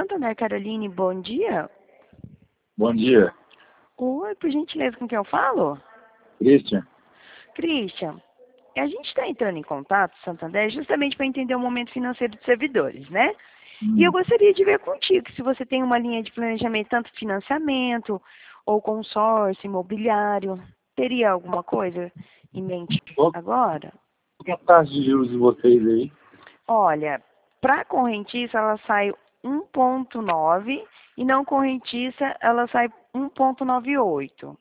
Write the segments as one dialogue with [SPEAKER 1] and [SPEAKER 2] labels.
[SPEAKER 1] Santander, Caroline, bom dia.
[SPEAKER 2] Bom dia,
[SPEAKER 1] Oi, por gentileza, com quem eu falo?
[SPEAKER 2] Christian.
[SPEAKER 1] Christian, a gente está entrando em contato, Santander, justamente para entender o momento financeiro dos servidores, né? E eu gostaria de ver contigo se você tem uma linha de planejamento, tanto financiamento ou consórcio imobiliário. Teria alguma coisa em mente
[SPEAKER 2] Qual
[SPEAKER 1] agora?
[SPEAKER 2] que é a taxa de juros de vocês aí?
[SPEAKER 1] Olha, para correntista ela sai 1,9 e não correntista ela sai 1,98.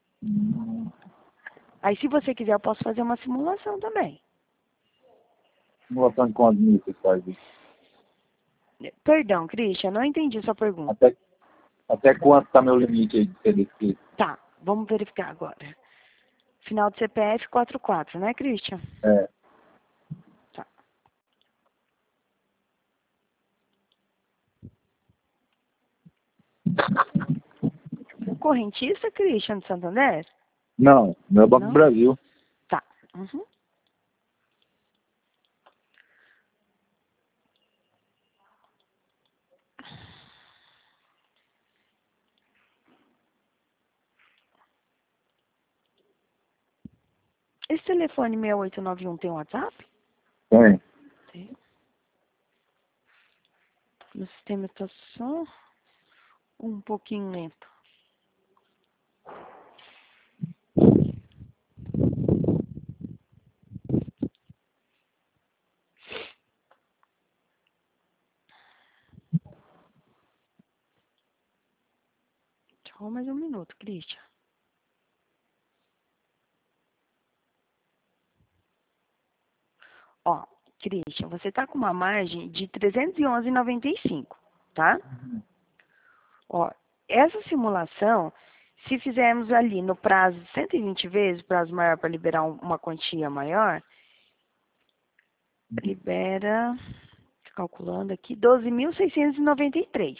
[SPEAKER 1] Aí se você quiser eu posso fazer uma simulação também.
[SPEAKER 2] Simulação de quantos mil vocês fazem?
[SPEAKER 1] Perdão, Christian, não entendi sua pergunta.
[SPEAKER 2] Até quanto está meu limite aí de CDC?
[SPEAKER 1] Tá, vamos verificar agora. Final do CPF 44, né, Christian?
[SPEAKER 2] É,
[SPEAKER 1] Tá. Correntista, Christian, de Santander?
[SPEAKER 2] não é Banco do
[SPEAKER 1] Não?
[SPEAKER 2] Brasil.
[SPEAKER 1] Tá. Uhum. Esse telefone 6891 tem WhatsApp?
[SPEAKER 2] Tem.
[SPEAKER 1] Tem. No sistema está só um pouquinho lento. Só mais um minuto, Christian. Ó, Christian, você está com uma margem de 311,95, tá? Ó, essa simulação, se fizermos ali no prazo de 120 vezes, prazo maior para liberar uma quantia maior, libera, calculando aqui, 12.693.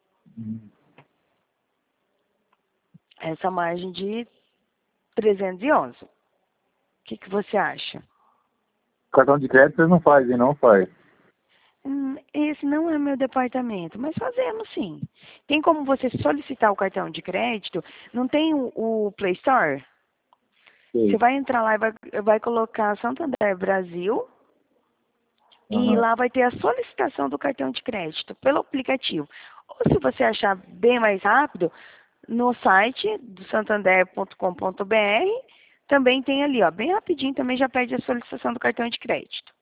[SPEAKER 1] Essa margem de 311. O que você acha?
[SPEAKER 2] Cartão de crédito vocês não fazem, não faz.
[SPEAKER 1] Esse não é meu departamento, mas fazemos sim. Tem como você solicitar o cartão de crédito? Não tem o Play Store? Você
[SPEAKER 2] Sei.
[SPEAKER 1] vai entrar lá e vai colocar Santander Brasil e
[SPEAKER 2] Aham.
[SPEAKER 1] lá vai ter a solicitação do cartão de crédito pelo aplicativo. Ou se você achar bem mais rápido, no site do santander.com.br também tem ali, ó, bem rapidinho também já pede a solicitação do cartão de crédito.